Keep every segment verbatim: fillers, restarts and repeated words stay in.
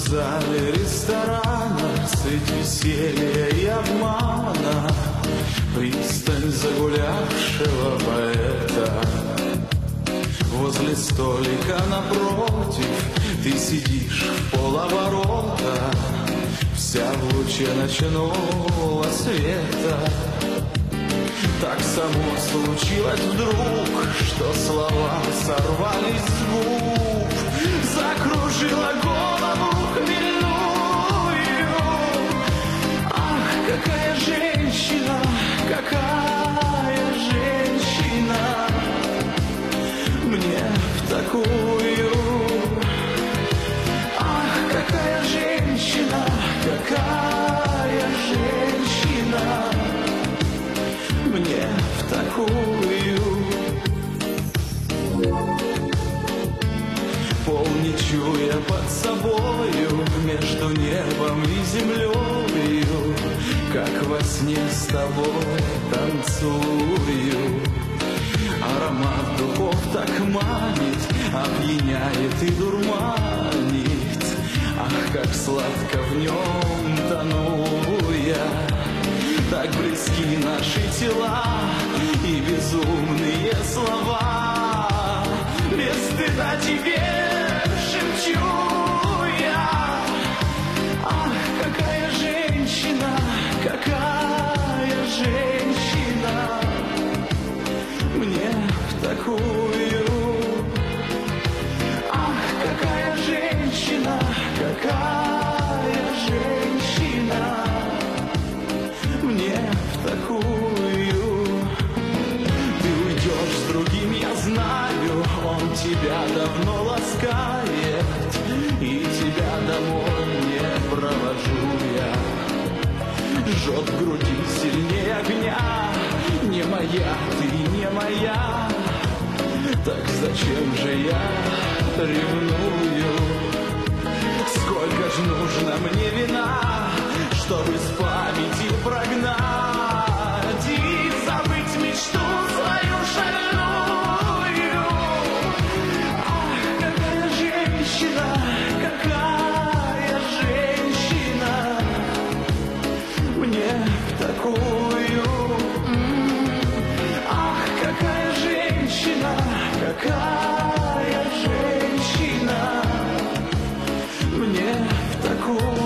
зале ресторана средь веселья и обмана пристань загулявшего поэта. Возле столика напротив ты сидишь в полоборота, вся в луче ночного света. Так само случилось вдруг, что слова сорвались с губ, закружила голову хмельную. Ах, какая женщина, какая женщина, мне в такую. Ах, какая женщина, какая женщина, мне в такую. Помни, чуя под собою между небом и землею, как во сне с тобой танцую. Аромат духов так манит, опьяняет и дурманит. Ах, как сладко в нем тону я. Так близки наши тела и безумные слова. Без стыда тебе шепчу я. Ах, какая женщина, какая женщина, мне в такую. Ах, какая женщина, какая женщина, мне в такую. Ты уйдешь с другим, я знаю, он тебя давно ласкает, и тебя домой не провожу я. Жжет в груди сильнее огня, не моя, ты не моя. Так зачем же я ревную? Сколько ж нужно мне вина, чтобы с памяти прогнать и забыть мечту свою шальную. Ах, какая женщина, какая женщина, мне в такую. Ах, какая женщина, какая женщина, мне в такую.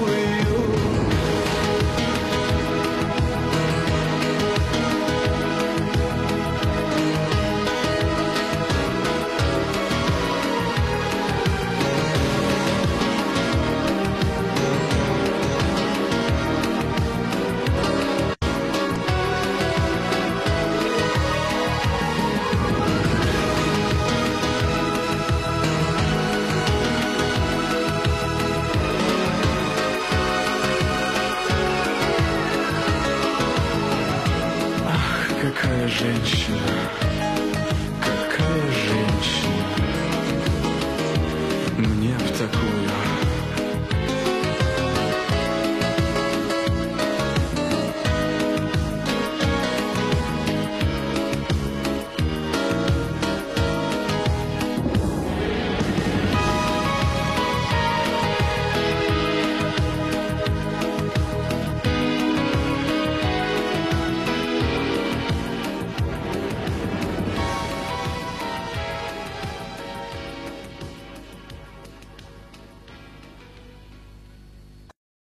Какая женщина.